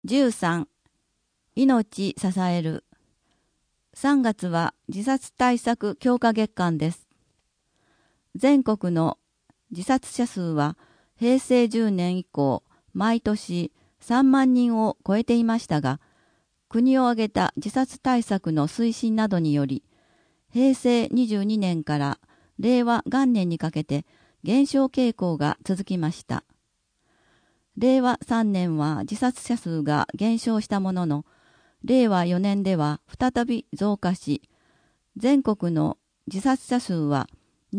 13、命支える。3月は自殺対策強化月間です。全国の自殺者数は平成10年以降、毎年3万人を超えていましたが、国を挙げた自殺対策の推進などにより、平成22年から令和元年にかけて減少傾向が続きました。令和3年は自殺者数が減少したものの、令和4年では再び増加し、全国の自殺者数は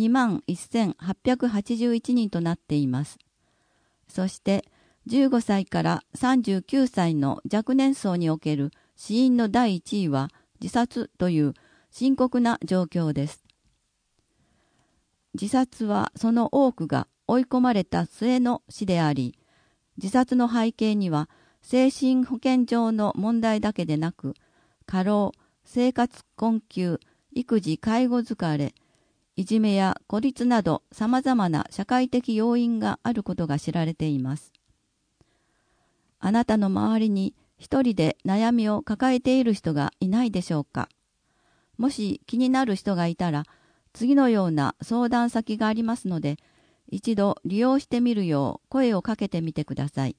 21,881人となっています。そして、15歳から39歳の若年層における死因の第1位は自殺という深刻な状況です。自殺はその多くが追い込まれた末の死であり、自殺の背景には精神保健上の問題だけでなく、過労、生活困窮、育児介護疲れ、いじめや孤立など様々な社会的要因があることが知られています。あなたの周りに一人で悩みを抱えている人がいないでしょうか。もし気になる人がいたら、次のような相談先がありますので、一度利用してみるよう声をかけてみてください。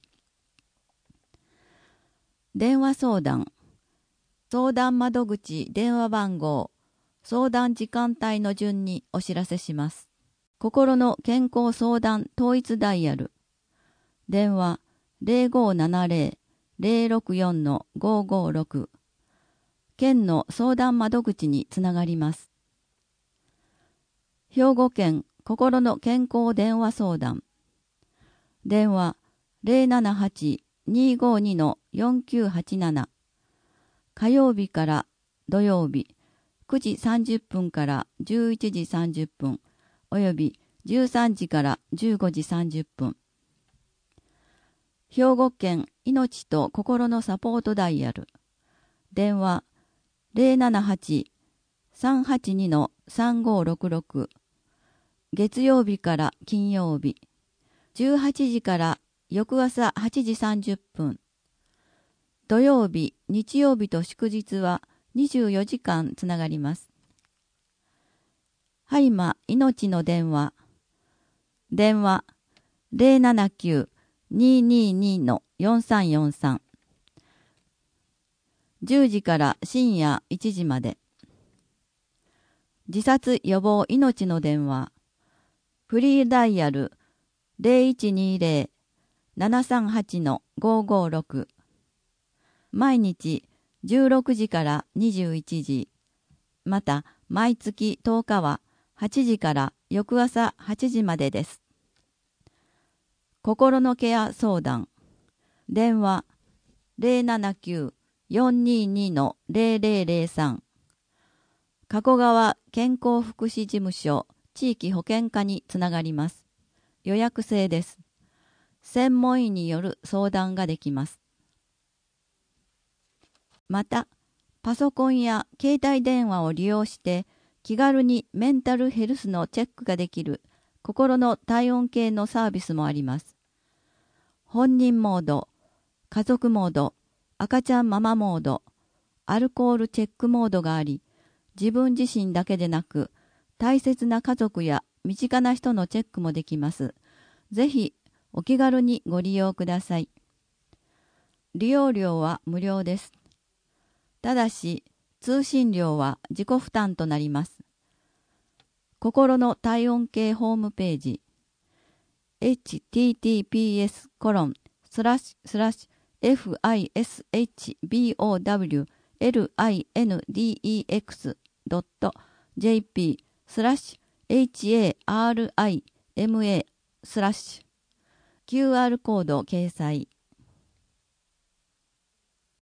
電話相談、相談窓口電話番号、相談時間帯の順にお知らせします。心の健康相談統一ダイヤル、電話0570-064-556、県の相談窓口につながります。兵庫県心の健康電話相談、電話078-252-4987、火曜日から土曜日9時30分から11時30分および13時から15時30分。兵庫県命と心のサポートダイヤル、電話078-382-3566、月曜日から金曜日、18時から翌朝8時30分。土曜日、日曜日と祝日は24時間つながります。はいま命の電話。電話079-222-4343。10時から深夜1時まで。自殺予防命の電話。フリーダイヤル0120-738-556。毎日16時から21時。また、毎月10日は8時から翌朝8時までです。心のケア相談。電話079-422-0003。加古川健康福祉事務所地域保健課につながります。予約制です。専門医による相談ができます。また、パソコンや携帯電話を利用して気軽にメンタルヘルスのチェックができる心の体温計のサービスもあります。本人モード、家族モード、赤ちゃんママモード、アルコールチェックモードがあり、自分自身だけでなく、大切な家族や身近な人のチェックもできます。ぜひお気軽にご利用ください。利用料は無料です。ただし、通信料は自己負担となります。心の体温計ホームページ、https://fishbowlindex.jp/harima/ QR コード掲載。